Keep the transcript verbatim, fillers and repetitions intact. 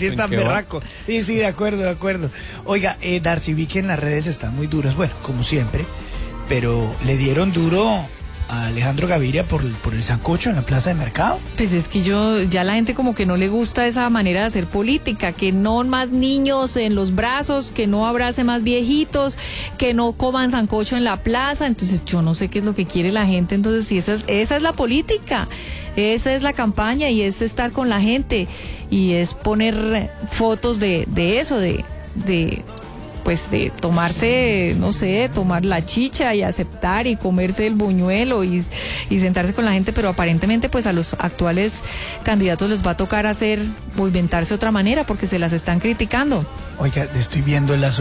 sí es tan berraco. Sí, sí, de acuerdo, de acuerdo. Oiga, eh, Darcy, vi que en las redes están muy duras, bueno, como siempre, pero le dieron duro a Alejandro Gaviria por, por el sancocho en la plaza de mercado. Pues es que yo, ya la gente como que no le gusta esa manera de hacer política, que no más niños en los brazos, que no abrace más viejitos, que no coman sancocho en la plaza. Entonces yo no sé qué es lo que quiere la gente. Entonces si esa es, esa es la política, esa es la campaña y es estar con la gente y es poner fotos de, de eso, de... de pues de tomarse, no sé, tomar la chicha y aceptar y comerse el buñuelo y, y sentarse con la gente, pero aparentemente pues a los actuales candidatos les va a tocar hacer o inventarse otra manera porque se las están criticando. Oiga, estoy viendo las